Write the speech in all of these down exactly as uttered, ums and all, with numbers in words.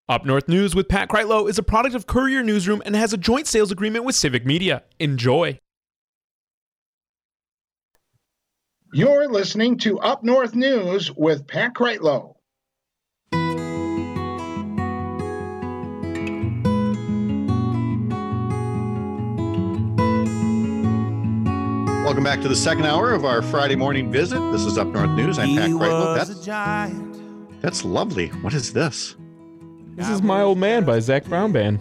Up North News with Pat Kreitlow is a product of Courier Newsroom and has a joint sales agreement with Civic Media. Enjoy. You're listening to Up North News with Pat Kreitlow. Welcome back to the second hour of our Friday morning visit. This is Up North News. I'm Pat Kreitlow. That's, that's lovely. What is this? This is My Old Man by Zac Brown Band.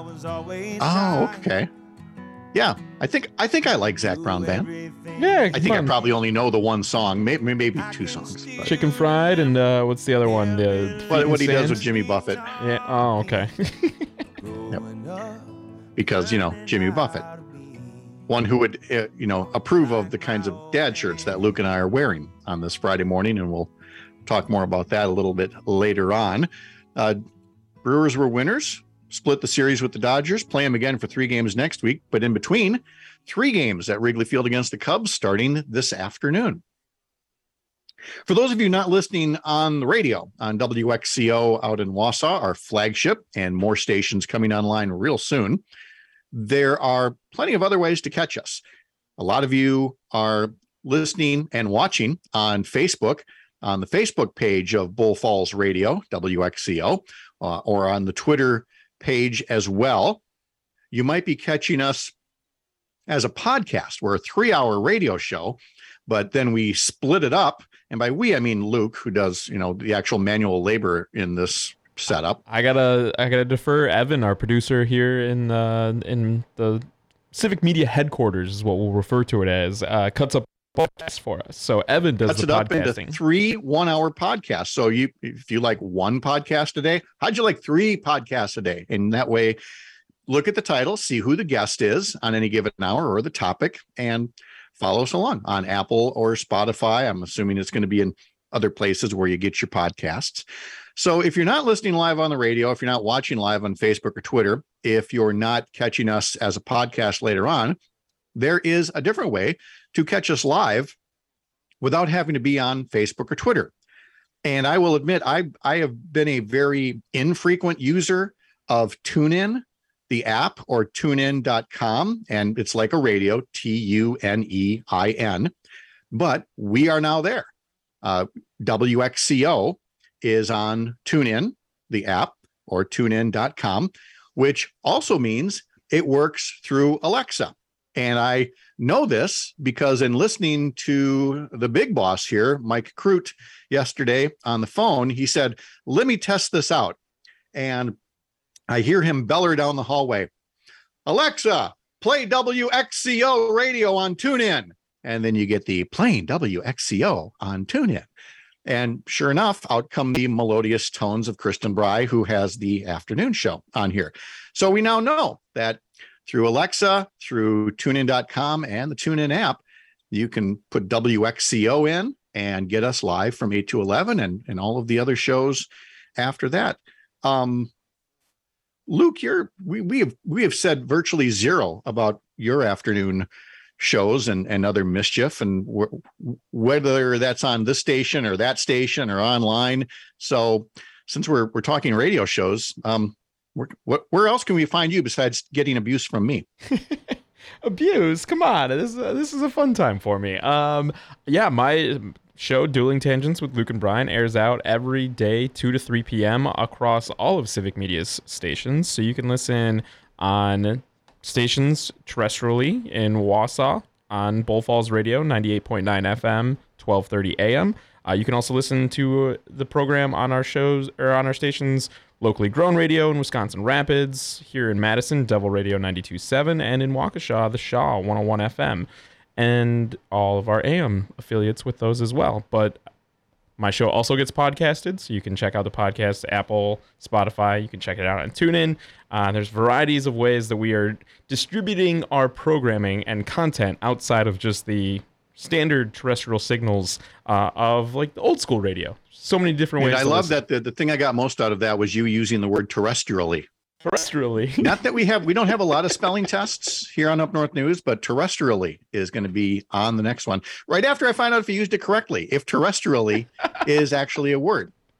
Oh, okay. Yeah, I think I think I like Zac Brown Band. Yeah, I think fun. I probably only know the one song, maybe maybe two songs. But. Chicken Fried and uh, what's the other one? The what what he Sand? does with Jimmy Buffett. Yeah. Oh, okay. Yep. Because you know Jimmy Buffett, one who would uh, you know approve of the kinds of dad shirts that Luke and I are wearing on this Friday morning, and we'll talk more about that a little bit later on. Uh, Brewers were winners, split the series with the Dodgers, play them again for three games next week. But in between, three games at Wrigley Field against the Cubs starting this afternoon. For those of you not listening on the radio, on W X C O out in Wausau, our flagship, and more stations coming online real soon, there are plenty of other ways to catch us. A lot of you are listening and watching on Facebook, on the Facebook page of Bull Falls Radio, W X C O, uh, or on the Twitter page as well. You might be catching us as a podcast. We're a three-hour radio show, but then we split it up. And by we, I mean Luke, who does, you know, the actual manual labor in this setup. I gotta, I gotta defer Evan, our producer here in uh, in the Civic Media headquarters, is what we'll refer to it as. Uh, cuts up podcasts for us. So Evan does Cuts the it up podcasting. into three one-hour podcasts. So you, if you like one podcast a day, how'd you like three podcasts a day? And that way, look at the title, see who the guest is on any given hour or the topic, and follow us along on Apple or Spotify. I'm assuming it's going to be in other places where you get your podcasts. So if you're not listening live on the radio, if you're not watching live on Facebook or Twitter, if you're not catching us as a podcast later on, there is a different way to catch us live without having to be on Facebook or Twitter. And I will admit, I I have been a very infrequent user of TuneIn, the app, or tune in dot com. And it's like a radio, T U N E I N. But we are now there. Uh, W X C O is on TuneIn, the app, or tune in dot com, which also means it works through Alexa. And I know this because in listening to the big boss here, Mike Crute, yesterday on the phone, he said, let me test this out. And I hear him beller down the hallway, Alexa, play W X C O radio on TuneIn. And then you get the playing W X C O on TuneIn. And sure enough, out come the melodious tones of Kristen Bry, who has the afternoon show on here. So we now know that through Alexa, through tune in dot com and the TuneIn app, you can put W X C O in and get us live from eight to eleven and, and all of the other shows after that. Um, Luke, you're, we, we, have, we have said virtually zero about your afternoon shows and, and other mischief, and w- whether that's on this station or that station or online. So since we're we're talking radio shows, um, Where, what, where else can we find you besides getting abuse from me? Abuse? Come on. This is, a, this is a fun time for me. Um, yeah, my show, Dueling Tangents with Luke and Brian, airs out every day, two to three p.m. across all of Civic Media's stations. So you can listen on stations terrestrially in Wausau on Bull Falls Radio, ninety-eight point nine F M, twelve thirty A M. Uh, you can also listen to the program on our shows or on our stations locally grown radio in Wisconsin Rapids, here in Madison, Devil Radio ninety-two point seven, and in Waukesha, the Shaw one oh one F M, and all of our A M affiliates with those as well. But my show also gets podcasted, so you can check out the podcast, Apple, Spotify. You can check it out on TuneIn. Uh, there's varieties of ways that we are distributing our programming and content outside of just the standard terrestrial signals uh, of like the old school radio. So many different ways. And I love listen. that the, the thing I got most out of that was you using the word terrestrially. Terrestrially. Not that we have, we don't have a lot of spelling tests here on Up North News, but terrestrially is going to be on the next one. Right after I find out if you used it correctly, if terrestrially is actually a word.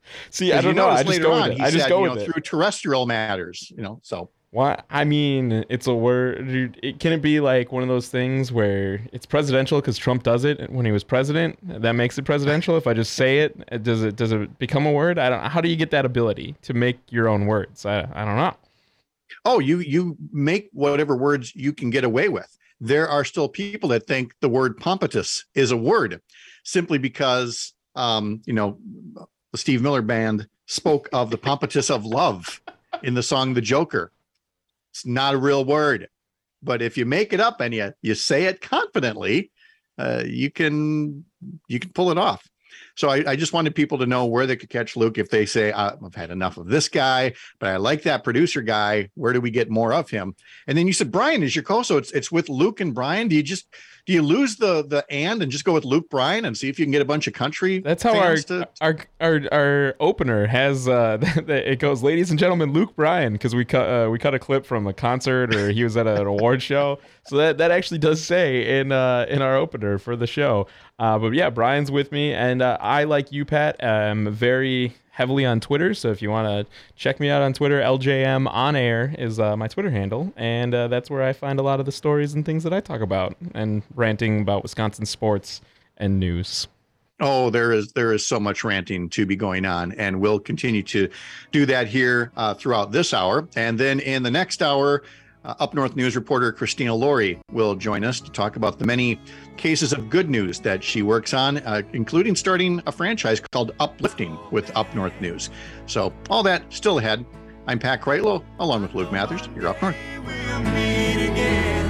See, I don't know. I just go with it. He I just said, go you with know, it. through terrestrial matters, you know, so. Why? I mean, it's a word. Dude, It, can it be like one of those things where it's presidential because Trump does it when he was president? That makes it presidential. If I just say it, does it does it become a word? I don't. How do you get that ability to make your own words? I I don't know. Oh, you you make whatever words you can get away with. There are still people that think the word pompatus is a word simply because, um, you know, the Steve Miller Band spoke of the pompatus of love in the song The Joker. It's not a real word, but if you make it up and you, you say it confidently, uh, you can you can pull it off. So I, I just wanted people to know where they could catch Luke if they say, uh, I've had enough of this guy, but I like that producer guy. Where do we get more of him? And then you said, Brian is your co-host. So it's, it's with Luke and Brian. Do you just, do you lose the, the and and just go with Luke Brian and see if you can get a bunch of country? That's how our, to... our, our, our opener has, uh, it goes, ladies and gentlemen, Luke Bryan. Cause we cut, uh, we cut a clip from a concert or he was at an award show. So that, that actually does say in, uh, in our opener for the show. Uh, but yeah, Brian's with me, and uh, I, like you, Pat, am very heavily on Twitter. So if you want to check me out on Twitter, L J M on air is uh, my Twitter handle, and uh, that's where I find a lot of the stories and things that I talk about, and ranting about Wisconsin sports and news. Oh, there is there is so much ranting to be going on, and we'll continue to do that here uh, throughout this hour, and then in the next hour. Uh, Up North News reporter Christina Laurie will join us to talk about the many cases of good news that she works on, uh, including starting a franchise called Uplifting with Up North News. So all that still ahead. I'm Pat Kreitlow, along with Luke Mathers. You're Up North. We'll meet again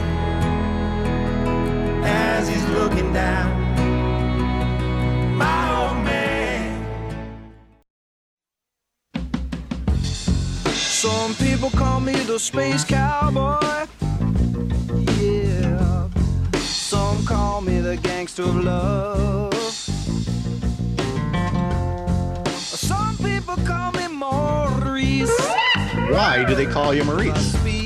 as he's looking down. My old man. Some people call me the space cowboy. Yeah. Some call me the gangster of love. Some people call me Maurice. Why do they call you Maurice? I speak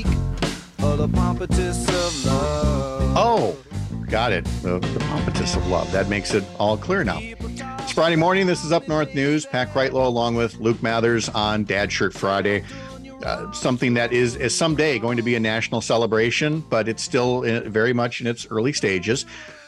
of the pompatus of love. Oh, got it. The, the pompatus of love. That makes it all clear now. It's Friday morning. This is Up North News. Pat Kreitlow along with Luke Mathers on Dad Shirt Friday. Uh, something that is, is someday going to be a national celebration, but it's still in, very much in its early stages.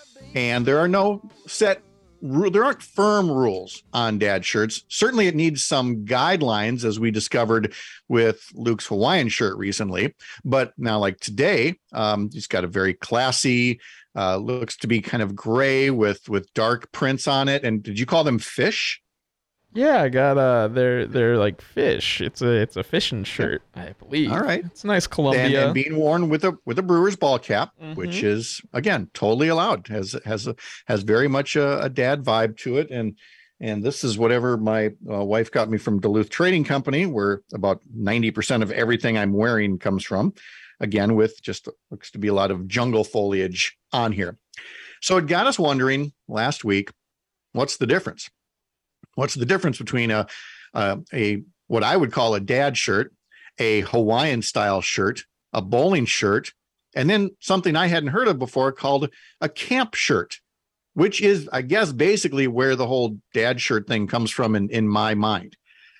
And there are no set, there aren't firm rules on dad shirts. Certainly it needs some guidelines, as we discovered with Luke's Hawaiian shirt recently. But now, like today, um, he's got a very classy, uh, looks to be kind of gray with, with dark prints on it. And did you call them fish? Yeah, I got uh they're they're like fish. It's a it's a fishing shirt, I believe. All right. It's a nice Columbia. And, and being worn with a with a Brewers ball cap, Mhm. which is again totally allowed. Has has a, has very much a, a dad vibe to it. And and this is whatever my uh, wife got me from Duluth Trading Company, where about ninety percent of everything I'm wearing comes from. Again, with just looks to be a lot of jungle foliage on here. So it got us wondering last week, what's the difference? What's the difference between a, a, a what I would call a dad shirt, a Hawaiian style shirt, a bowling shirt, and then something I hadn't heard of before called a camp shirt, which is, I guess, basically where the whole dad shirt thing comes from in, in my mind.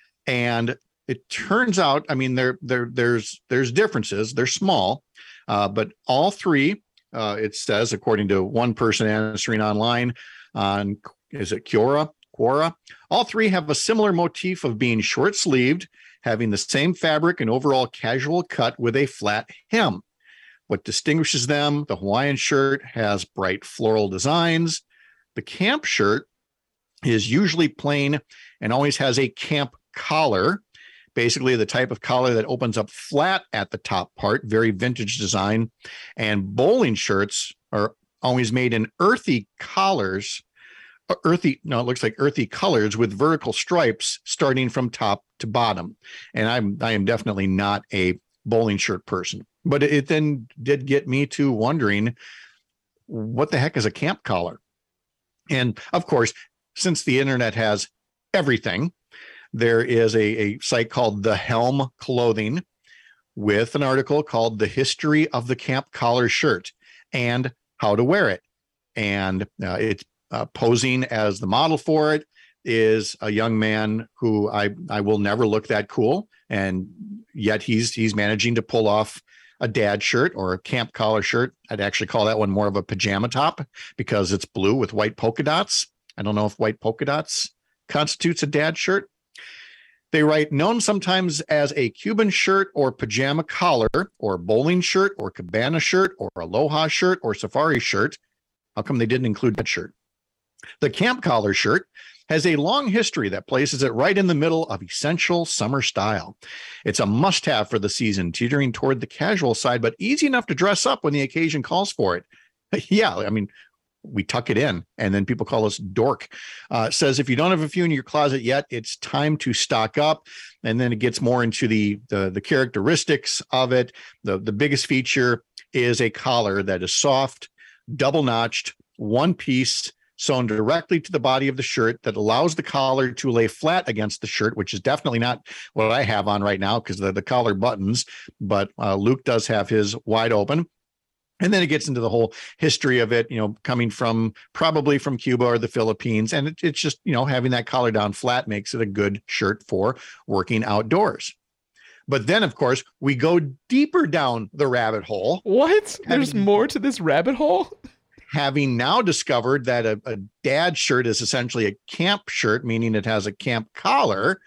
And it turns out, I mean, there, there, there's, there's differences. They're small, uh, but all three, uh, it says, according to one person answering online on, is it Quora? Quora? All three have a similar motif of being short-sleeved, having the same fabric and overall casual cut with a flat hem. What distinguishes them, the Hawaiian shirt has bright floral designs. The camp shirt is usually plain and always has a camp collar, basically the type of collar that opens up flat at the top part, very vintage design. And bowling shirts are always made in earthy collars, earthy, no, it looks like earthy colors with vertical stripes starting from top to bottom. And I'm, I am definitely not a bowling shirt person, but it then did get me to wondering, what the heck is a camp collar? And of course, since the internet has everything, there is a, a site called The Helm Clothing with an article called The History of the Camp Collar Shirt and How to Wear It. And uh, it's Uh, posing as the model for it, is a young man who I I will never look that cool, and yet he's he's managing to pull off a dad shirt or a camp collar shirt. I'd actually call that one more of a pajama top because it's blue with white polka dots. I don't know if white polka dots constitutes a dad shirt. They write, known sometimes as a Cuban shirt or pajama collar or bowling shirt or cabana shirt or aloha shirt or safari shirt. How come they didn't include that shirt? The camp collar shirt has a long history that places it right in the middle of essential summer style. It's a must-have for the season, teetering toward the casual side, but easy enough to dress up when the occasion calls for it. Yeah, I mean, we tuck it in, and then people call us dork. Uh, says if you don't have a few in your closet yet, it's time to stock up. And then it gets more into the the, the characteristics of it. The, the biggest feature is a collar that is soft, double-notched, one piece, sewn directly to the body of the shirt that allows the collar to lay flat against the shirt, which is definitely not what I have on right now because the, the collar buttons, but uh, Luke does have his wide open. And then it gets into the whole history of it, you know, coming from probably from Cuba or the Philippines. And it, it's just, you know, having that collar down flat makes it a good shirt for working outdoors. But then, of course, we go deeper down the rabbit hole. What? There's having, more to this rabbit hole? Having now discovered that a, a dad shirt is essentially a camp shirt, meaning it has a camp collar.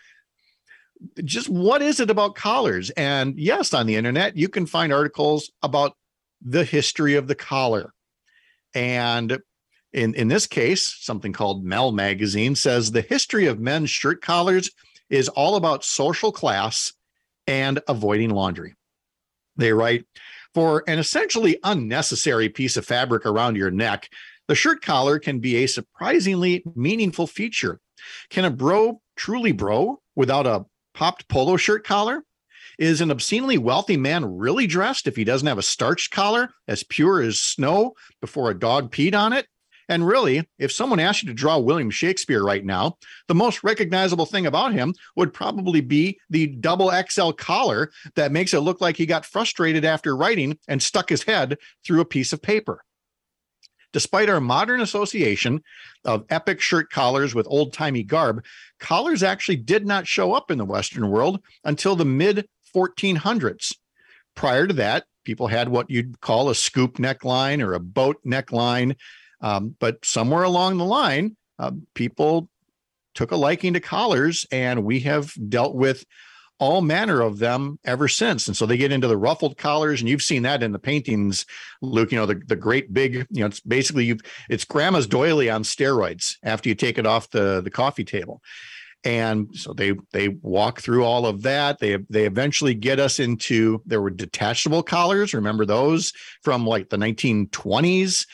Just what is it about collars? And yes, on the internet, you can find articles about the history of the collar. And in, in this case, something called Mel Magazine says the history of men's shirt collars is all about social class and avoiding laundry. They write, for an essentially unnecessary piece of fabric around your neck, the shirt collar can be a surprisingly meaningful feature. Can a bro truly bro without a popped polo shirt collar? Is an obscenely wealthy man really dressed if he doesn't have a starched collar as pure as snow before a dog peed on it? And really, if someone asked you to draw William Shakespeare right now, the most recognizable thing about him would probably be the double X L collar that makes it look like he got frustrated after writing and stuck his head through a piece of paper. Despite our modern association of epic shirt collars with old-timey garb, collars actually did not show up in the Western world until the mid fourteen hundreds. Prior to that, people had what you'd call a scoop neckline or a boat neckline. Um, but somewhere along the line, uh, people took a liking to collars, and we have dealt with all manner of them ever since. And so they get into the ruffled collars, and you've seen that in the paintings, Luke, you know, the, the great big, you know, it's basically, you've, it's grandma's doily on steroids after you take it off the, the coffee table. And so they they walk through all of that. They they eventually get us into, there were detachable collars. Remember those from like the nineteen twenties?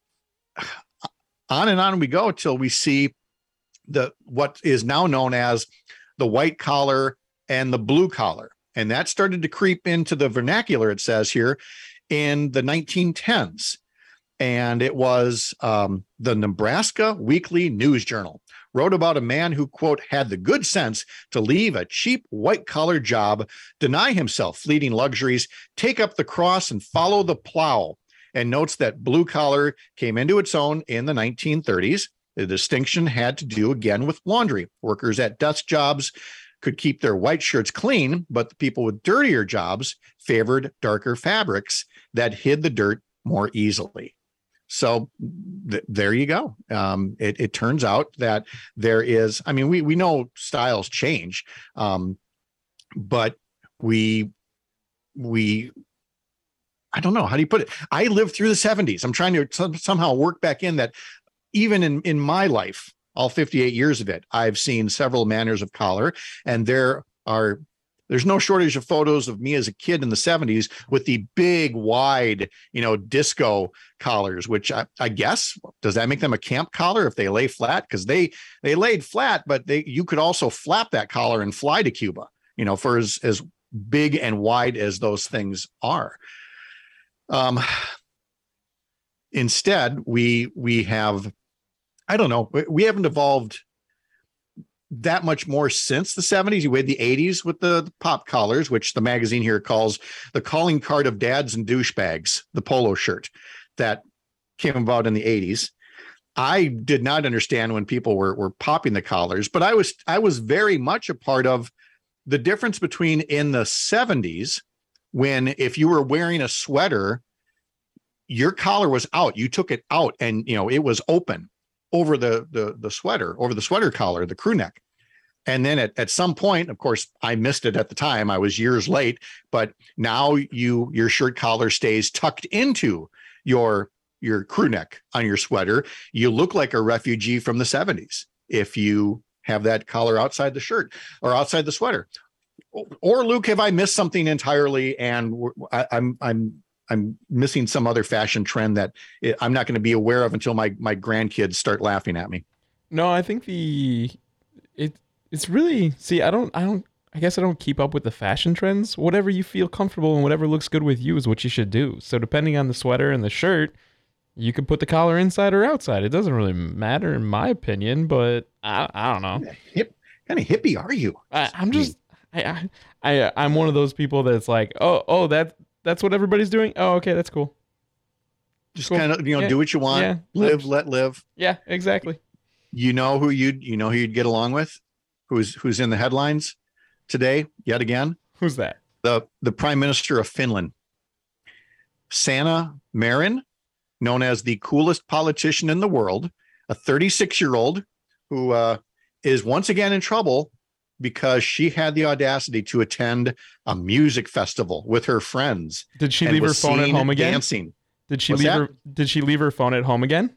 On and on we go till we see the what is now known as the white collar and the blue collar. And that started to creep into the vernacular, it says here, in the nineteen tens. And it was um, the Nebraska Weekly News Journal wrote about a man who, quote, had the good sense to leave a cheap white collar job, deny himself fleeting luxuries, take up the cross and follow the plow, and notes that blue collar came into its own in the nineteen thirties. The distinction had to do again with laundry. Workers at desk jobs could keep their white shirts clean, but the people with dirtier jobs favored darker fabrics that hid the dirt more easily. So th- there you go. Um, it, it turns out that there is, I mean, we, we know styles change, um, but we, we, I don't know. How do you put it? I lived through the seventies. I'm trying to some, somehow work back in that even in, in my life, all fifty-eight years of it, I've seen several manners of collar, and there are, there's no shortage of photos of me as a kid in the seventies with the big, wide, you know, disco collars, which I, I guess, does that make them a camp collar if they lay flat? Because they, they laid flat, but they, you could also flap that collar and fly to Cuba, you know, for as, as big and wide as those things are. Um, instead, we, we have, I don't know, we haven't evolved that much more since the seventies. You had the eighties with the, the pop collars, which the magazine here calls the calling card of dads and douchebags, the polo shirt that came about in the eighties. I did not understand when people were were popping the collars, but I was I was very much a part of the difference between in the seventies, when if you were wearing a sweater, your collar was out. You took it out and, you know, it was open over the, the, the sweater, over the sweater collar, the crew neck. And then at, at some point, of course, I missed it at the time. I was years late, but now you, your shirt collar stays tucked into your, your crew neck on your sweater. You look like a refugee from the seventies if you have that collar outside the shirt or outside the sweater. Or Luke, have I missed something entirely? And I, I'm, I'm, I'm missing some other fashion trend that I'm not going to be aware of until my, my grandkids start laughing at me. No, I think the, it, it's really, see, I don't, I don't, I guess I don't keep up with the fashion trends. Whatever you feel comfortable and whatever looks good with you is what you should do. So depending on the sweater and the shirt, you can put the collar inside or outside. It doesn't really matter in my opinion, but I, I don't know. Hip, kind of hippie are you? I, I'm just, I, I, I, I'm one of those people that's like, oh, oh, that, that's what everybody's doing. Oh, okay, that's cool. Just cool. kind of, you know, yeah. do what you want, yeah. live, let live. Yeah, exactly. You know who you'd, you know who you'd get along with, who's who's in the headlines today yet again? Who's that? The the Prime Minister of Finland, Sanna Marin, known as the coolest politician in the world, a thirty-six-year-old who uh, is once again in trouble because she had the audacity to attend a music festival with her friends. Did she leave her phone at home again? Dancing. Did she What's leave that? her? Did she leave her phone at home again?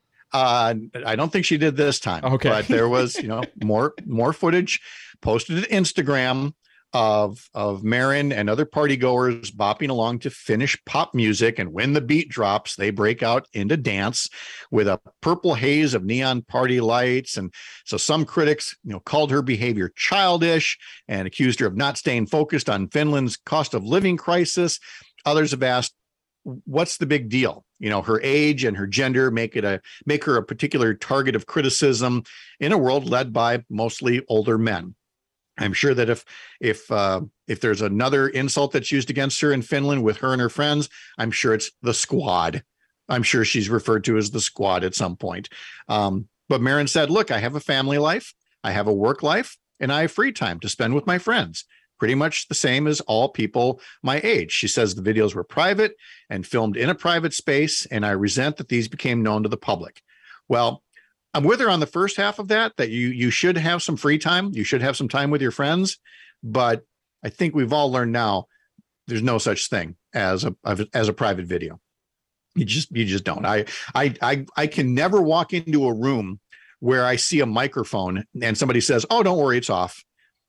Uh, I don't think she did this time. Okay. But there was, you know, more more footage posted to Instagram of of Marin and other party goers bopping along to Finnish pop music, and when the beat drops, they break out into dance with a purple haze of neon party lights. And so some critics, you know, called her behavior childish and accused her of not staying focused on Finland's cost of living crisis. Others have asked, what's the big deal? You know, her age and her gender make it a make her a particular target of criticism in a world led by mostly older men. I'm sure that if if uh, if there's another insult that's used against her in Finland with her and her friends, I'm sure it's the squad. I'm sure she's referred to as the squad at some point. Um, but Marin said, look, I have a family life, I have a work life, and I have free time to spend with my friends. Pretty much the same as all people my age. She says the videos were private and filmed in a private space, and I resent that these became known to the public. Well, I'm with her on the first half of that, that you you should have some free time. You should have some time with your friends. But I think we've all learned now there's no such thing as a as a private video. You just you just don't. I I I I can never walk into a room where I see a microphone and somebody says, "Oh, don't worry, it's off."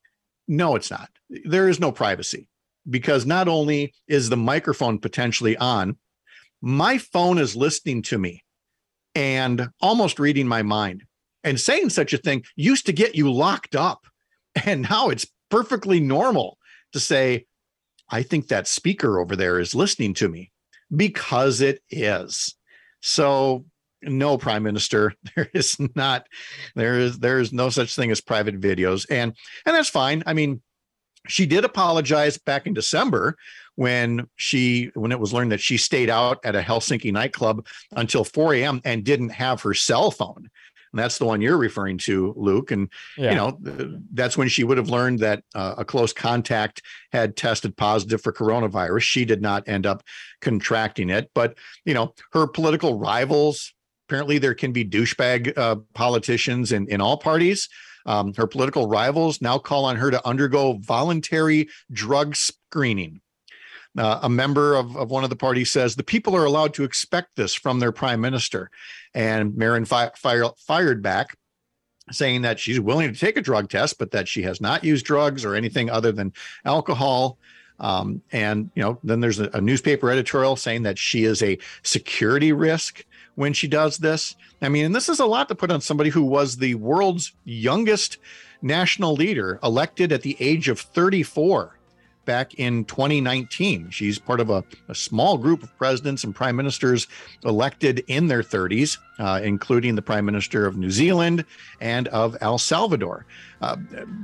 No, it's not. There is no privacy, because not only is the microphone potentially on, my phone is listening to me and almost reading my mind. And saying such a thing used to get you locked up. And now it's perfectly normal to say, I think that speaker over there is listening to me, because it is. So no, Prime Minister, there is not, there is, there is no such thing as private videos. And, and that's fine. I mean, she did apologize back in December when she, when it was learned that she stayed out at a Helsinki nightclub until four a.m. and didn't have her cell phone. And that's the one you're referring to, Luke. And, yeah. you know, that's when she would have learned that uh, a close contact had tested positive for coronavirus. She did not end up contracting it. But, you know, her political rivals, apparently there can be douchebag uh, politicians in, in all parties. Um, her political rivals now call on her to undergo voluntary drug screening. Uh, a member of, of one of the parties says the people are allowed to expect this from their prime minister. And Marin fi- fire, fired back, saying that she's willing to take a drug test, but that she has not used drugs or anything other than alcohol. Um, and, you know, then there's a, a newspaper editorial saying that she is a security risk when she does this. I mean, and this is a lot to put on somebody who was the world's youngest national leader, elected at the age of thirty-four back in twenty nineteen. She's part of a, a small group of presidents and prime ministers elected in their thirties, uh, including the prime minister of New Zealand and of El Salvador. Uh,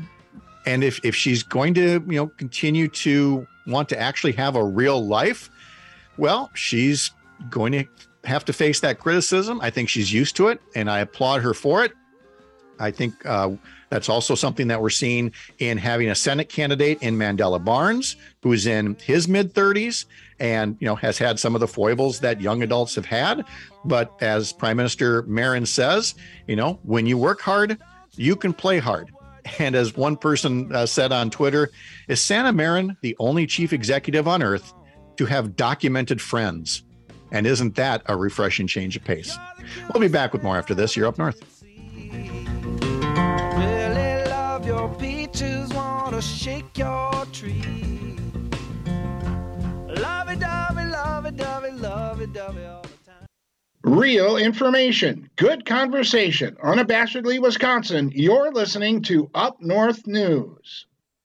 and if, if she's going to, you know, continue to want to actually have a real life, well, she's going to have to face that criticism. I think she's used to it, and I applaud her for it. I think uh, that's also something that we're seeing in having a Senate candidate in Mandela Barnes, who is in his mid thirties and, you know, has had some of the foibles that young adults have had. But as Prime Minister Marin says, you know, when you work hard, you can play hard. And as one person uh, said on Twitter, is Sanna Marin the only chief executive on earth to have documented friends? And isn't that a refreshing change of pace? We'll be back with more after this. You're Up North. Really love your peaches, wanna shake your tree. Love it, dovey, love it, dovey, love it, dovey all the time. Real information, good conversation. Unabashedly Wisconsin, you're listening to Up North News.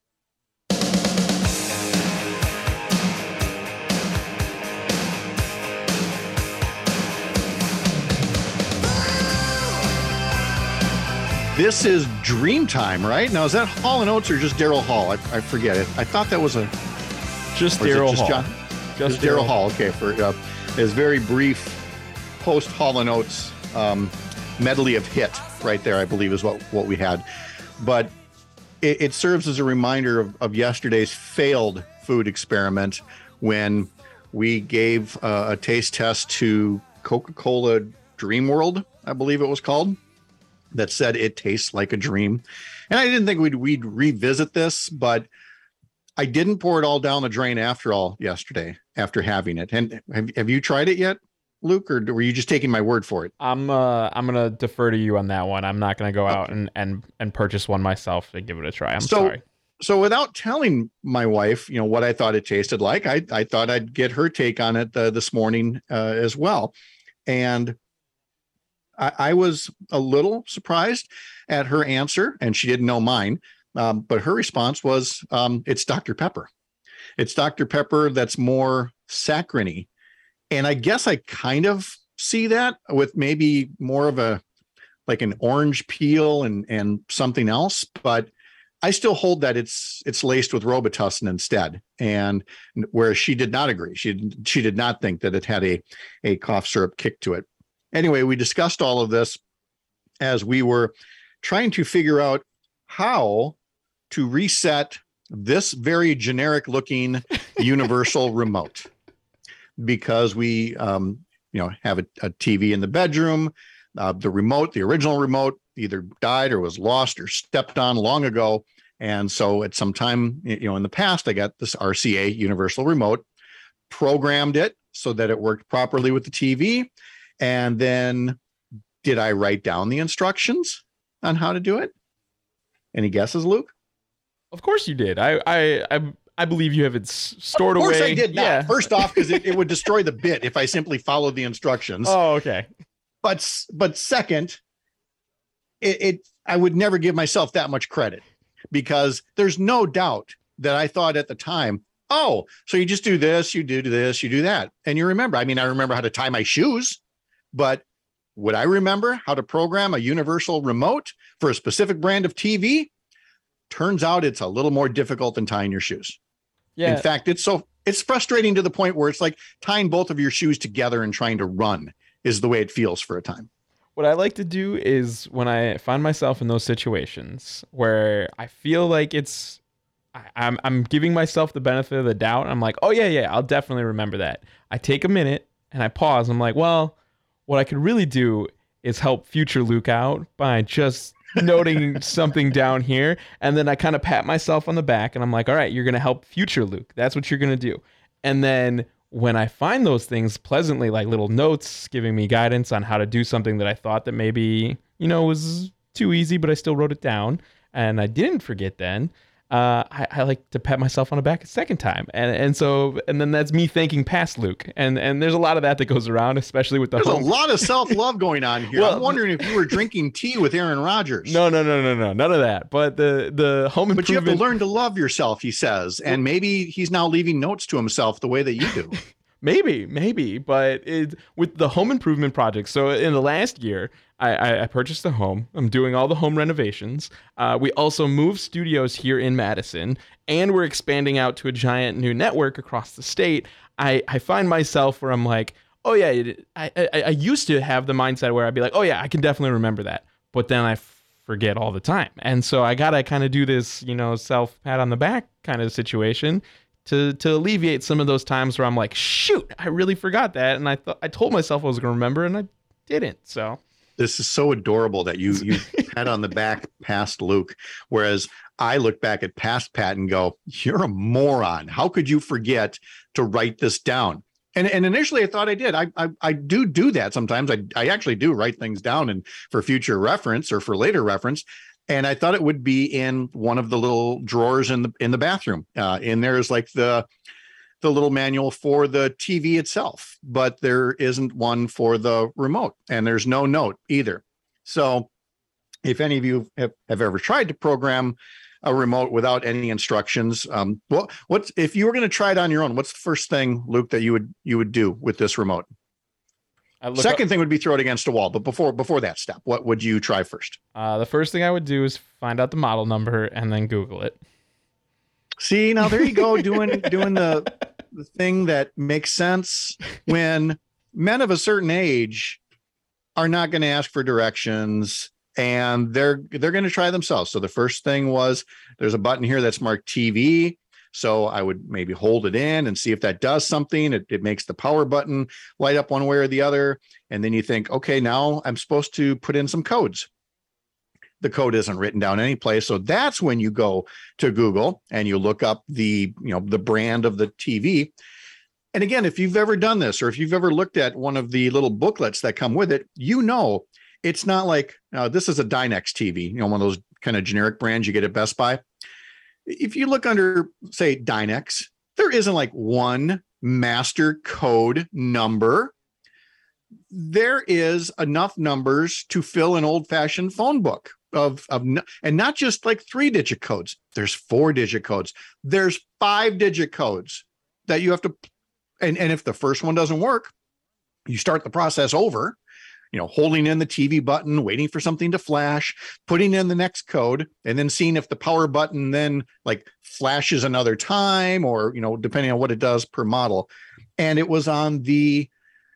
This is Dreamtime, right? Now, is that Hall and Oates or just Daryl Hall? I, I forget it. I thought that was a Just or is it Daryl just Hall. John? Just Just Daryl Hall. Okay, for uh, his very brief post Hall and Oates um, medley of hit right there, I believe is what what we had. But it, it serves as a reminder of, of yesterday's failed food experiment when we gave uh, a taste test to Coca-Cola Dream World, I believe it was called, that said it tastes like a dream. And I didn't think we'd we'd revisit this, but I didn't pour it all down the drain after all yesterday after having it. And have, have you tried it yet, Luke, or were you just taking my word for it? I'm uh I'm gonna defer to you on that one. I'm not gonna go out and and and purchase one myself to give it a try. I'm So- sorry. So without telling my wife, you know, what I thought it tasted like, I, I thought I'd get her take on it uh, this morning uh, as well. And I, I was a little surprised at her answer, and she didn't know mine. Um, but her response was, um, it's Doctor Pepper. It's Doctor Pepper that's more saccharine-y. And I guess I kind of see that with maybe more of a, like an orange peel and, and something else. But I still hold that it's it's laced with Robitussin instead. And whereas she did not agree, she, she did not think that it had a, a cough syrup kick to it. Anyway, we discussed all of this as we were trying to figure out how to reset this very generic looking universal remote, because we, um, you know, have a, a T V in the bedroom. Uh, the remote, the original remote, either died or was lost or stepped on long ago. And so at some time, you know, in the past, I got this R C A universal remote, programmed it so that it worked properly with the T V. And then did I write down the instructions on how to do it? Any guesses, Luke? Of course you did. I I I, I believe you have it s- stored Of course away. I did not. Yeah. First off, because it, it would destroy the bit if I simply followed the instructions. Oh, okay. But s- but second, it, it I would never give myself that much credit, because there's no doubt that I thought at the time, oh, so you just do this, you do this, you do that. And you remember, I mean, I remember how to tie my shoes, but would I remember how to program a universal remote for a specific brand of T V? Turns out it's a little more difficult than tying your shoes. Yeah. In fact, it's so it's frustrating to the point where it's like tying both of your shoes together and trying to run is the way it feels for a time. What I like to do is when I find myself in those situations where I feel like it's, I, I'm I'm giving myself the benefit of the doubt. I'm like, oh yeah, yeah, I'll definitely remember that. I take a minute and I pause. I'm like, well, what I could really do is help future Luke out by just noting something down here. And then I kind of pat myself on the back and I'm like, all right, you're going to help future Luke. That's what you're going to do. And then when I find those things pleasantly, like little notes giving me guidance on how to do something that I thought that maybe, you know, was too easy, but I still wrote it down and I didn't forget then, uh, I, I like to pat myself on the back a second time. And and so, and then that's me thanking past Luke. And and there's a lot of that that goes around, especially with the There's home. a lot of self-love going on here. Well, I'm wondering if you were drinking tea with Aaron Rodgers. No, no, no, no, no, none of that. But the, the home improvement. But you have to learn to love yourself, he says. And maybe he's now leaving notes to himself the way that you do. Maybe, maybe, but it, with the home improvement project. So in the last year, I, I, I purchased a home. I'm doing all the home renovations. Uh, we also moved studios here in Madison, and we're expanding out to a giant new network across the state. I, I find myself where I'm like, oh yeah, it, I, I I used to have the mindset where I'd be like, oh yeah, I can definitely remember that, but then I forget all the time, and so I gotta kind of do this, you know, self pat on the back kind of situation to to alleviate some of those times where I'm like, shoot, I really forgot that, and I thought I told myself I was gonna remember, and I didn't. So this is so adorable that you you pat on the back past Luke, whereas I look back at past Pat and go, you're a moron. How could you forget to write this down? And and initially I thought I did. I I, I do do that sometimes. I, I actually do write things down and for future reference or for later reference. And I thought it would be in one of the little drawers in the in the bathroom. Uh, in there is like the the little manual for the T V itself, but there isn't one for the remote, and there's no note either. So if any of you have, have ever tried to program a remote without any instructions, um, well, what's if you were going to try it on your own, what's the first thing, Luke, that you would you would do with this remote? Second up, thing would be throw it against a wall. But before before that step, what would you try first? Uh, the first thing I would do is find out the model number and then Google it. See, now there you go, doing doing the the thing that makes sense when men of a certain age are not going to ask for directions, and they're they're going to try themselves. So the first thing was there's a button here that's marked T V. So I would maybe hold it in and see if that does something. It, it makes the power button light up one way or the other. And then you think, okay, now I'm supposed to put in some codes. The code isn't written down any place. So that's when you go to Google and you look up the, you know, the brand of the T V. And again, if you've ever done this, or if you've ever looked at one of the little booklets that come with it, you know, it's not like, uh, this is a Dynex T V, you know, one of those kind of generic brands you get at Best Buy. If you look under, say, Dynex, there isn't like one master code number. There is enough numbers to fill an old-fashioned phone book of, of and not just like three-digit codes. There's four-digit codes. There's five-digit codes that you have to, and, and if the first one doesn't work, you start the process over. You know, holding in the T V button, waiting for something to flash, putting in the next code, and then seeing if the power button then like flashes another time, or, you know, depending on what it does per model. And it was on the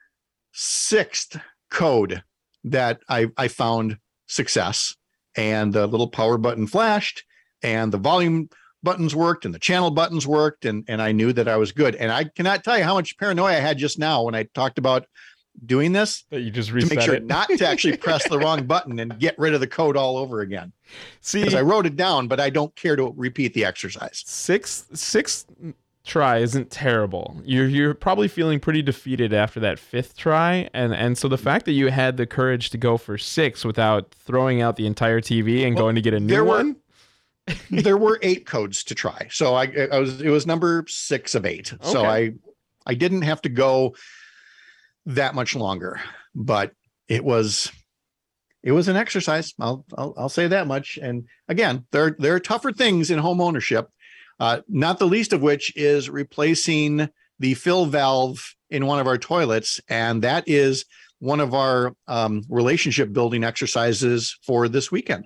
sixth code that I, I found success, and the little power button flashed, and the volume buttons worked, and the channel buttons worked, and, and I knew that I was good. And I cannot tell you how much paranoia I had just now when I talked about doing this, that you just reset to make sure it. Not to actually press the wrong button and get rid of the code all over again. See, because I wrote it down, but I don't care to repeat the exercise. Six six try isn't terrible. You're you're probably feeling pretty defeated after that fifth try, and and so the fact that you had the courage to go for six without throwing out the entire T V and well, going to get a new one. Were, there were eight codes to try, so I, I was it was number six of eight. Okay. So I I didn't have to go that much longer, but it was it was an exercise. I'll, I'll I'll say that much. And again, there there are tougher things in home ownership, uh, not the least of which is replacing the fill valve in one of our toilets, and that is one of our um, relationship building exercises for this weekend.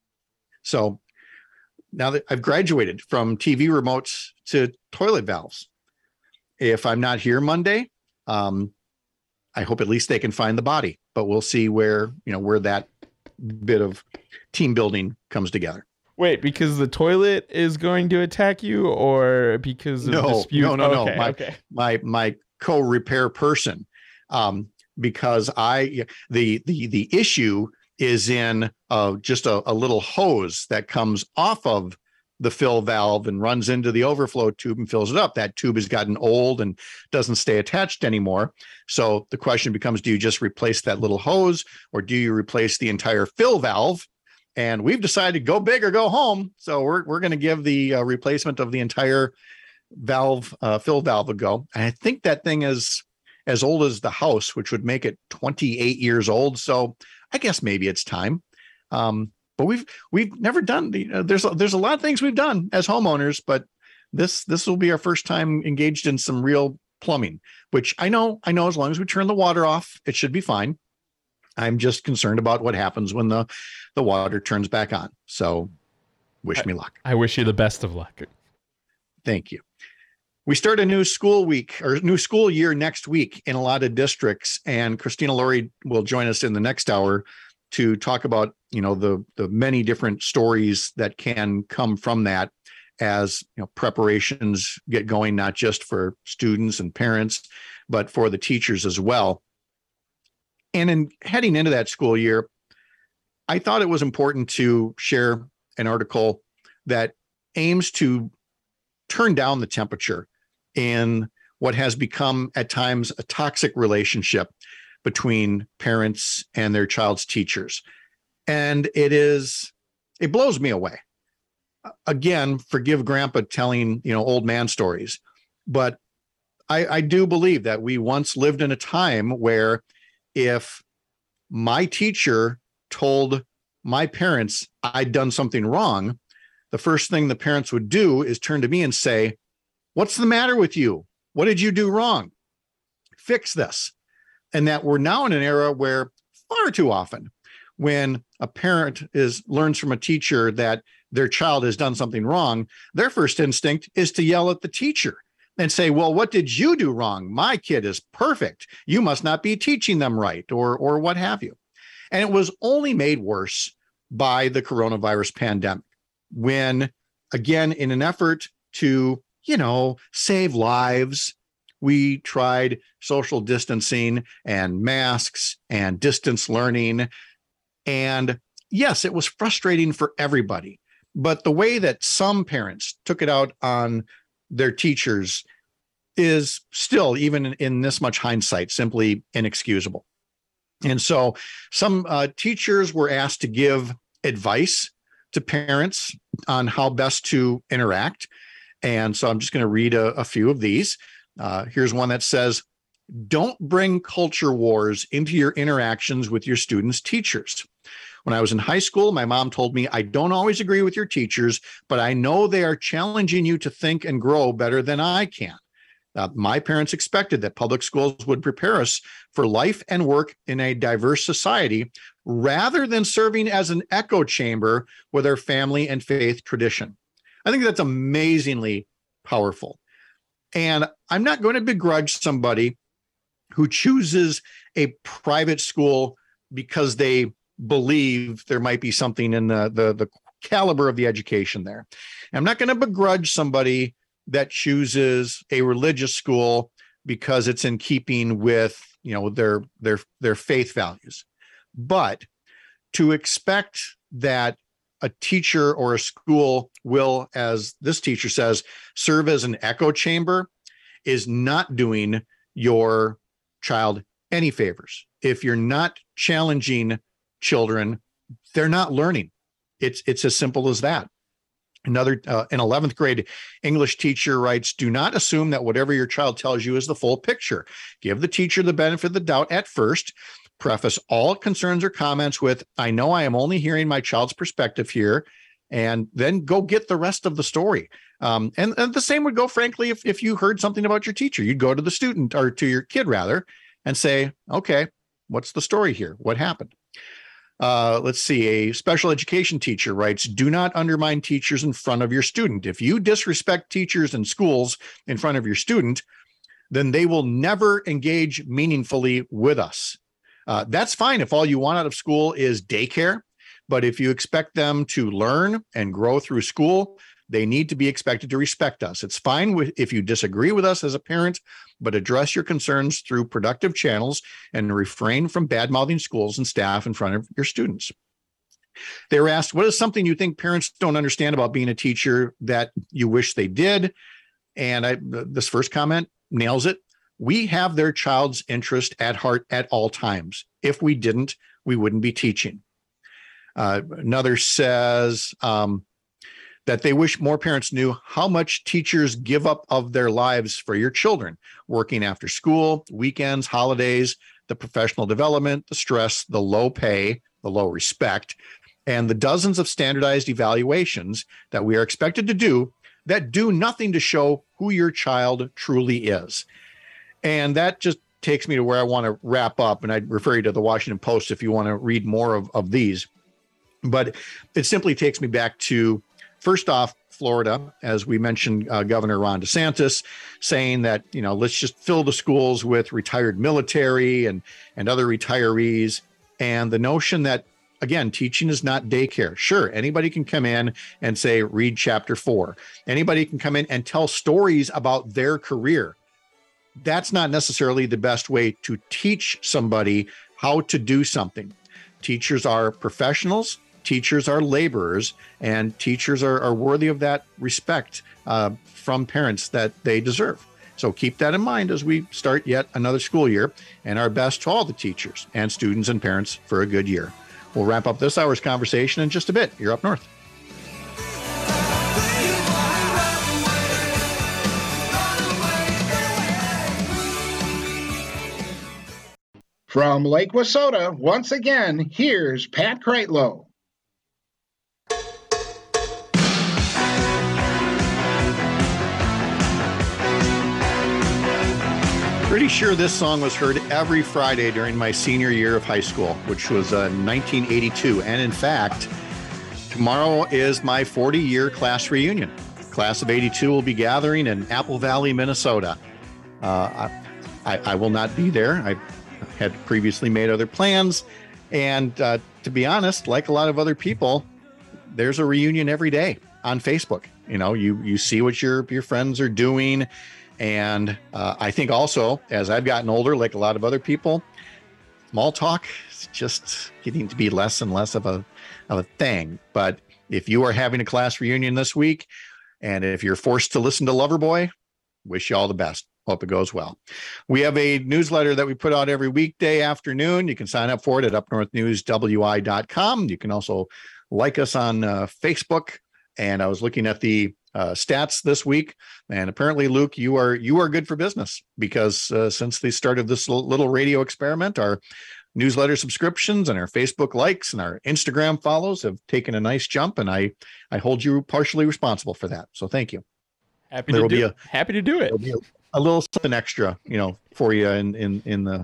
So now that I've graduated from T V remotes to toilet valves, if I'm not here Monday, um, I hope at least they can find the body, but we'll see where, you know, where that bit of team building comes together. Wait, because the toilet is going to attack you, or because of no, dispute? No, no, okay, no. My, okay. my, my co-repair person, um, because I, the, the, the issue is in uh, just a, a little hose that comes off of the fill valve and runs into the overflow tube and fills it up. That tube has gotten old and doesn't stay attached anymore. So the question becomes, do you just replace that little hose, or do you replace the entire fill valve? And we've decided go big or go home. So we're, we're going to give the uh, replacement of the entire valve, uh, fill valve a go. And I think that thing is as old as the house, which would make it twenty-eight years old. So I guess maybe it's time. Um, But we've we've never done the uh, there's a, there's a lot of things we've done as homeowners, but this this will be our first time engaged in some real plumbing, which I know I know as long as we turn the water off, it should be fine. I'm just concerned about what happens when the the water turns back on. So wish I, me luck. I wish you the best of luck. Thank you. We start a new school week or new school year next week in a lot of districts, and Christina Laurie will join us in the next hour to talk about, you know, the the many different stories that can come from that as, you know, preparations get going, not just for students and parents, but for the teachers as well. And in heading into that school year, I thought it was important to share an article that aims to turn down the temperature in what has become at times a toxic relationship between parents and their child's teachers. And it is, it blows me away. Again, forgive Grandpa telling, you know, old man stories, but I, I do believe that we once lived in a time where if my teacher told my parents I'd done something wrong, the first thing the parents would do is turn to me and say, "What's the matter with you? What did you do wrong? Fix this." And that we're now in an era where far too often when a parent is learns from a teacher that their child has done something wrong, their first instinct is to yell at the teacher and say, "Well, what did you do wrong? My kid is perfect. You must not be teaching them right," or, or what have you. And it was only made worse by the coronavirus pandemic, when, again, in an effort to, you know, save lives, we tried social distancing and masks and distance learning. And yes, it was frustrating for everybody. But the way that some parents took it out on their teachers is still, even in, in this much hindsight, simply inexcusable. And so some uh, teachers were asked to give advice to parents on how best to interact. And so I'm just going to read a, a few of these. Uh, here's one that says, "Don't bring culture wars into your interactions with your students' teachers. When I was in high school, my mom told me, I don't always agree with your teachers, but I know they are challenging you to think and grow better than I can. Uh, my parents expected that public schools would prepare us for life and work in a diverse society rather than serving as an echo chamber with our family and faith tradition." I think that's amazingly powerful. And I'm not going to begrudge somebody who chooses a private school because they believe there might be something in the, the, the caliber of the education there. I'm not going to begrudge somebody that chooses a religious school because it's in keeping with, you know, their their their faith values. But to expect that a teacher or a school will, as this teacher says, serve as an echo chamber is not doing your child any favors. If you're not challenging children, they're not learning. It's it's as simple as that. Another, uh, an eleventh grade English teacher writes, "Do not assume that whatever your child tells you is the full picture. Give the teacher the benefit of the doubt at first. Preface all concerns or comments with, I know I am only hearing my child's perspective here," and then go get the rest of the story. Um, and, and the same would go, frankly, if, if you heard something about your teacher, you'd go to the student, or to your kid rather, and say, "Okay, what's the story here? What happened?" Uh, let's see. A special education teacher writes, "Do not undermine teachers in front of your student. If you disrespect teachers and schools in front of your student, then they will never engage meaningfully with us. Uh, that's fine if all you want out of school is daycare. But if you expect them to learn and grow through school, they need to be expected to respect us. It's fine with, if you disagree with us as a parent, but address your concerns through productive channels and refrain from bad-mouthing schools and staff in front of your students." They were asked, "What is something you think parents don't understand about being a teacher that you wish they did?" And I, this first comment nails it. "We have their child's interest at heart at all times. If we didn't, we wouldn't be teaching." Uh, another says, um, that they wish more parents knew how much teachers give up of their lives for your children, working after school, weekends, holidays, the professional development, the stress, the low pay, the low respect, and the dozens of standardized evaluations that we are expected to do that do nothing to show who your child truly is. And that just takes me to where I want to wrap up. And I'd refer you to the Washington Post if you want to read more of, of these. But it simply takes me back to, first off, Florida, as we mentioned, uh, Governor Ron DeSantis saying that, you know, let's just fill the schools with retired military and, and other retirees. And the notion that, again, teaching is not daycare. Sure, anybody can come in and say, read chapter four. Anybody can come in and tell stories about their career. That's not necessarily the best way to teach somebody how to do something. Teachers are professionals. Teachers are laborers, and teachers are, are worthy of that respect uh, from parents that they deserve. So keep that in mind as we start yet another school year, and our best to all the teachers and students and parents for a good year. We'll wrap up this hour's conversation in just a bit. You're up north. From Lake Wissota, once again, here's Pat Kreitlow. Pretty sure this song was heard every Friday during my senior year of high school, which was uh, nineteen eighty-two. And in fact, tomorrow is my forty-year class reunion. Class of eighty-two will be gathering in Apple Valley, Minnesota. Uh, I, I, I will not be there. I had previously made other plans. And uh, to be honest, like a lot of other people, there's a reunion every day on Facebook. You know, you you see what your your friends are doing. And uh, I think also, as I've gotten older, like a lot of other people, small talk is just getting to be less and less of a of a thing. But if you are having a class reunion this week, and if you're forced to listen to Loverboy, wish you all the best. Hope it goes well. We have a newsletter that we put out every weekday afternoon. You can sign up for it at up north news w i dot com. You can also like us on uh, Facebook. And I was looking at the uh, stats this week, and apparently, Luke, you are you are good for business, because uh, since they started this little radio experiment, our newsletter subscriptions and our Facebook likes and our Instagram follows have taken a nice jump, and I I hold you partially responsible for that. So thank you. Happy there to will do be it. a, Happy to do it. Be a, a little something extra, you know, for you in in in the.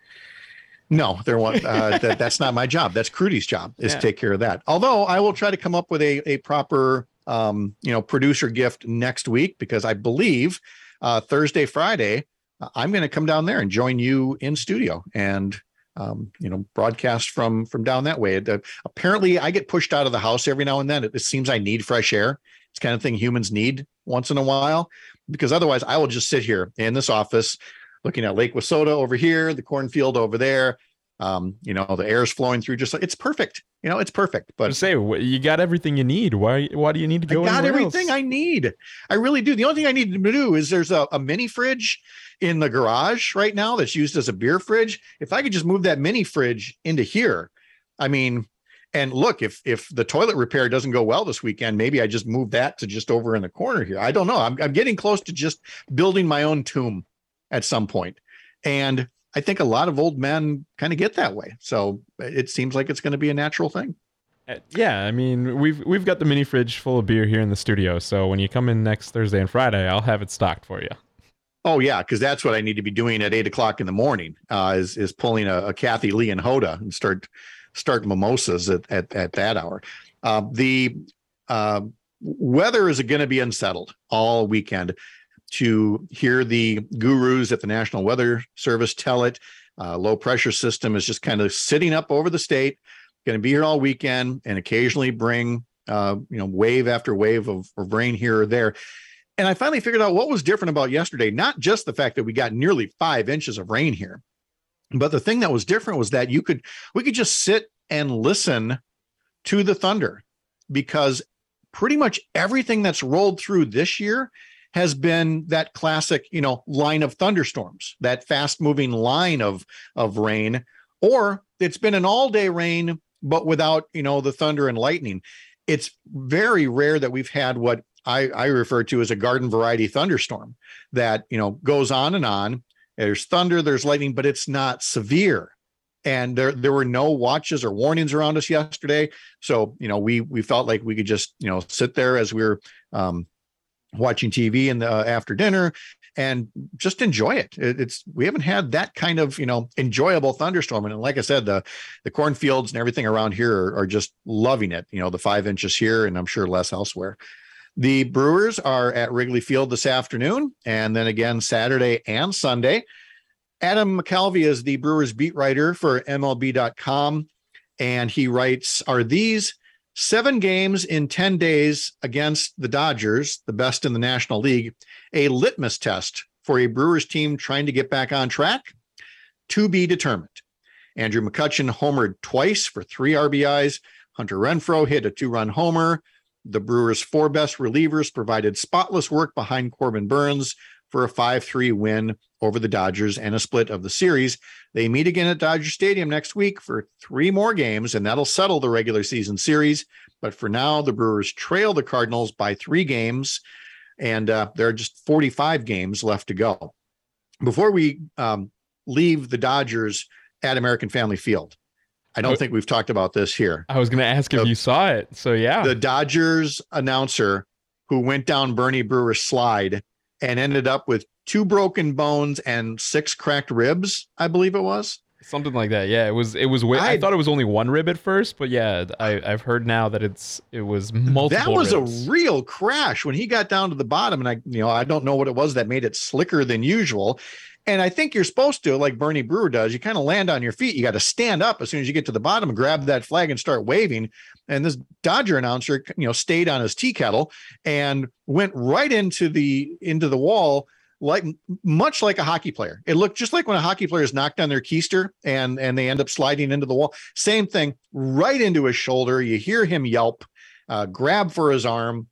No, there won't. Uh, that, that's not my job. That's Crudy's job, is Yeah. to take care of that. Although I will try to come up with a a proper um, you know, producer gift next week, because I believe uh, Thursday, Friday, uh, I'm going to come down there and join you in studio and um, you know, broadcast from from down that way. Uh, apparently, I get pushed out of the house every now and then. It, it seems I need fresh air. It's the kind of thing humans need once in a while, because otherwise, I will just sit here in this office looking at Lake Wissota over here, the cornfield over there. Um, you know, the air's flowing through, just like, it's perfect. You know, it's perfect. But Say, you got everything you need. Why Why do you need to go? I got anywhere everything else? I need. I really do. The only thing I need to do is there's a, a mini fridge in the garage right now that's used as a beer fridge. If I could just move that mini fridge into here, I mean, and look, if if the toilet repair doesn't go well this weekend, maybe I just move that to just over in the corner here. I don't know. I'm I'm getting close to just building my own tomb at some point. And I think a lot of old men kind of get that way. So it seems like it's going to be a natural thing. Uh, Yeah, I mean, we've we've got the mini fridge full of beer here in the studio. So when you come in next Thursday and Friday, I'll have it stocked for you. Oh yeah, because that's what I need to be doing at eight o'clock in the morning. Uh, is is pulling a, a Kathy Lee and Hoda and start start mimosas at at, at that hour. Uh, the uh, weather is going to be unsettled all weekend. To hear the gurus at the National Weather Service tell it, uh, low pressure system is just kind of sitting up over the state, going to be here all weekend, and occasionally bring uh, you know, wave after wave of, of rain here or there. And I finally figured out what was different about yesterday. Not just the fact that we got nearly five inches of rain here, but the thing that was different was that you could we could just sit and listen to the thunder, because pretty much everything that's rolled through this year has been that classic, you know, line of thunderstorms, that fast moving line of, of rain, or it's been an all day rain, but without, you know, the thunder and lightning. It's very rare that we've had what I, I refer to as a garden variety thunderstorm that, you know, goes on and on. There's thunder, there's lightning, but it's not severe. And there, there were no watches or warnings around us yesterday. So, you know, we, we felt like we could just, you know, sit there as we were, um, watching T V in the uh, after dinner and just enjoy it. it. It's we haven't had that kind of, you know, enjoyable thunderstorm. And like I said, the the cornfields and everything around here are, are just loving it. You know, the five inches here, and I'm sure less elsewhere. The Brewers are at Wrigley Field this afternoon, and then again Saturday and Sunday. Adam McCalvey is the Brewers beat writer for M L B dot com, and he writes, are these seven games in ten days against the Dodgers, the best in the National League, a litmus test for a Brewers team trying to get back on track? To be determined. Andrew McCutchen homered twice for three R B Is. Hunter Renfroe hit a two-run homer. The Brewers' four best relievers provided spotless work behind Corbin Burns for a five three win over the Dodgers and a split of the series. They meet again at Dodger Stadium next week for three more games, and that'll settle the regular season series. But for now, the Brewers trail the Cardinals by three games, and uh, there are just forty-five games left to go. Before we um, leave the Dodgers at American Family Field, I don't think we've talked about this here. I was going to ask if the, you saw it. So, yeah. The Dodgers announcer who went down Bernie Brewer's slide and ended up with two broken bones and six cracked ribs, I believe it was. Something like that. Yeah, it was. It was. I, I thought it was only one rib at first, but yeah, I, I've heard now that it's it was multiple. That was ribs. A real crash when he got down to the bottom, and I, you know, I don't know what it was that made it slicker than usual. And I think you're supposed to, like Bernie Brewer does, you kind of land on your feet. You got to stand up as soon as you get to the bottom and grab that flag and start waving. And this Dodger announcer, you know, stayed on his tea kettle and went right into the into the wall, like much like a hockey player. It looked just like when a hockey player is knocked on their keister and and they end up sliding into the wall. Same thing, right into his shoulder. You hear him yelp, uh, grab for his arm.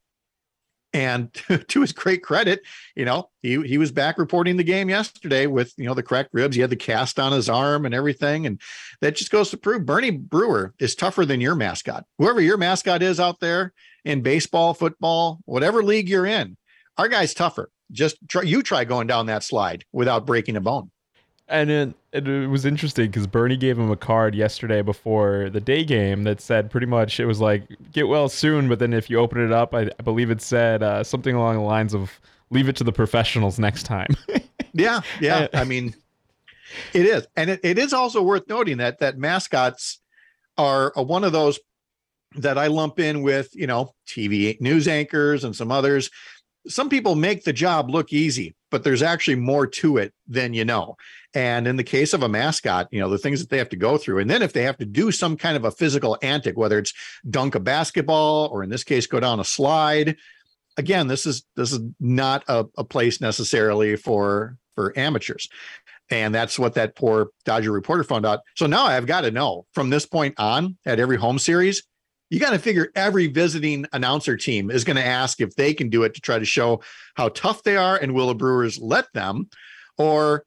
And to, to his great credit, you know, he he was back reporting the game yesterday with, you know, the cracked ribs. He had the cast on his arm and everything. And that just goes to prove Bernie Brewer is tougher than your mascot. Whoever your mascot is out there in baseball, football, whatever league you're in, our guy's tougher. Just try, you try going down that slide without breaking a bone. And it, it was interesting because Bernie gave him a card yesterday before the day game that said pretty much it was like, get well soon. But then if you open it up, I, I believe it said uh, something along the lines of leave it to the professionals next time. yeah. Yeah. I mean, it is. And it, it is also worth noting that that mascots are a, one of those that I lump in with, you know, T V news anchors and some others. Some people make the job look easy, but there's actually more to it than you know. And in the case of a mascot, you know, the things that they have to go through. And then if they have to do some kind of a physical antic, whether it's dunk a basketball or in this case, go down a slide. Again, this is this is not a, a place necessarily for for amateurs. And that's what that poor Dodger reporter found out. So now I've got to know from this point on at every home series, you got to figure every visiting announcer team is going to ask if they can do it to try to show how tough they are. And will the Brewers let them? Or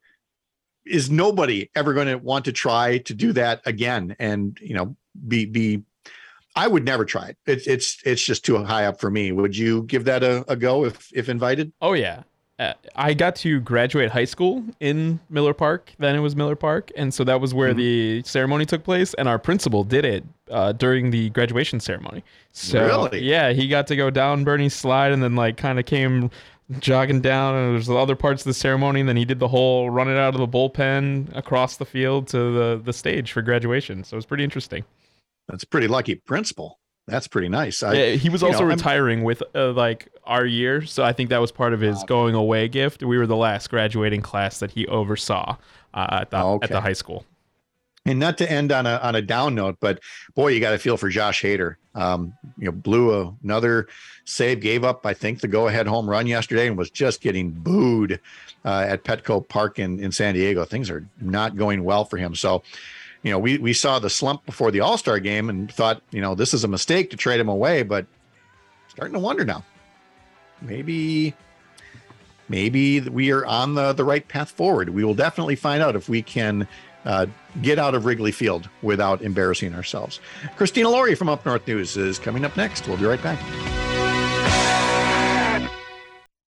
is nobody ever going to want to try to do that again? And, you know, be, be, I would never try it. It's, it's, it's just too high up for me. Would you give that a, a go if, if invited? Oh yeah. Uh, I got to graduate high school in Miller Park. Then it was Miller Park. And so that was where mm-hmm. the ceremony took place. And our principal did it uh, during the graduation ceremony. So really? Yeah, he got to go down Bernie's slide and then like kind of came jogging down, and there's other parts of the ceremony, and then he did the whole run it out of the bullpen across the field to the the stage for graduation. So it was pretty interesting. That's a pretty lucky principal. That's pretty nice. I, yeah, he was also know, retiring I'm, with uh, like our year, so I think that was part of his going away gift. We were the last graduating class that he oversaw uh, at the okay. at the high school. And not to end on a on a down note, but boy, you got to feel for Josh Hader. Um, you know, blew a, another save, gave up, I think, the go-ahead home run yesterday, and was just getting booed uh, at Petco Park in, in San Diego. Things are not going well for him. So, you know, we we saw the slump before the All-Star game and thought, you know, this is a mistake to trade him away, but starting to wonder now. Maybe, maybe we are on the, the right path forward. We will definitely find out if we can uh, get out of Wrigley Field without embarrassing ourselves. Christina Laurie from Up North News is coming up next. We'll be right back.